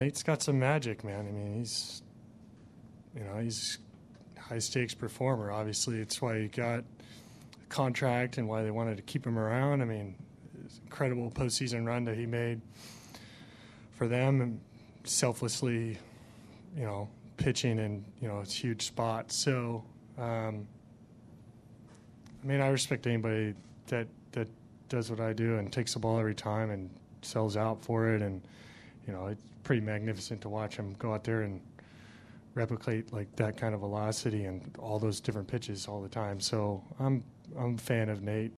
Nate's got some magic, man. I mean, he's a high stakes performer. Obviously, it's why he got a contract and why they wanted to keep him around. I mean, it's an incredible postseason run that he made for them, and selflessly, pitching in it's huge spots. So, I mean, I respect anybody that does what I do and takes the ball every time and sells out for it, and it's pretty magnificent to watch him go out there and replicate like that kind of velocity and all those different pitches all the time. So I'm a fan of Nate.